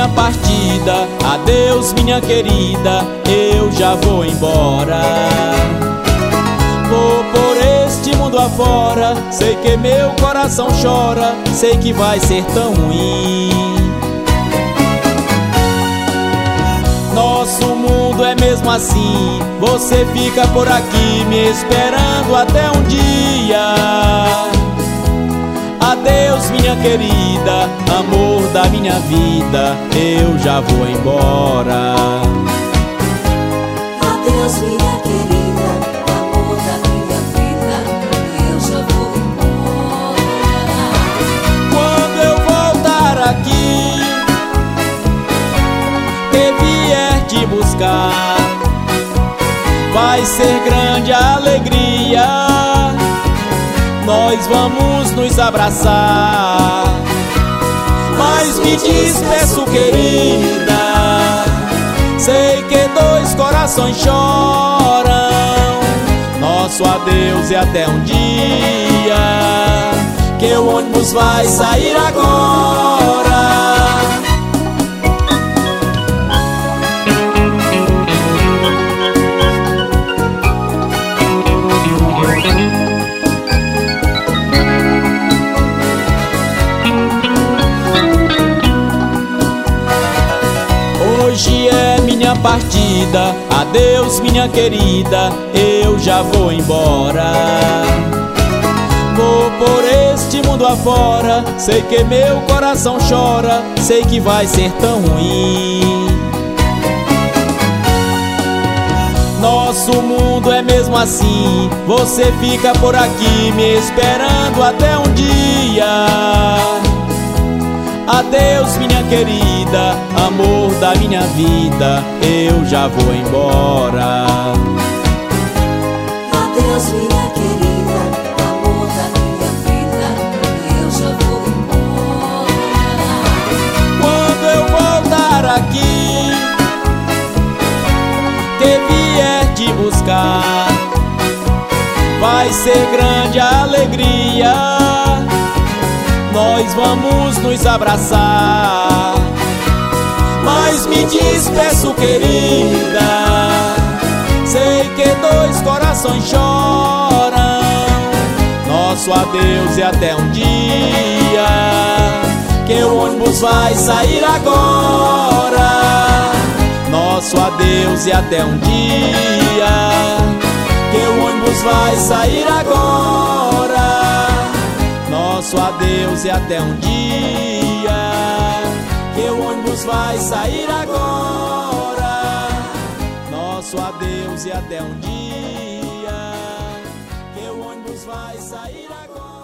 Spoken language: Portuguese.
minha partida, adeus minha querida, eu já vou embora. Vou por este mundo afora, sei que meu coração chora, sei que vai ser tão ruim. Nosso mundo é mesmo assim, você fica por aqui me esperando até um dia. Adeus minha querida, amor da minha vida, eu já vou embora. Adeus minha querida, amor da minha vida, eu já vou embora. Quando eu voltar aqui e vier te buscar, vai ser grande a alegria, nós vamos nos abraçar. Mas me despeço querida, sei que dois corações choram. Nosso adeus é até um dia, que o ônibus vai sair agora. Hoje é minha partida, adeus minha querida, eu já vou embora. Vou por este mundo afora, sei que meu coração chora, sei que vai ser tão ruim. Nosso mundo é mesmo assim, você fica por aqui me esperando até um dia. Adeus minha querida, amor da minha vida, eu já vou embora. Adeus minha querida, amor da minha vida, eu já vou embora. Quando eu voltar aqui, que vier te buscar, vai ser grande a alegria, nós vamos nos abraçar. Mas me despeço querida, sei que dois corações choram. Nosso adeus é até um dia, que o ônibus vai sair agora. Nosso adeus é até um dia, que o ônibus vai sair agora. Nosso adeus é até um dia, que o ônibus vai sair agora. Nosso adeus é até um dia, que o ônibus vai sair agora.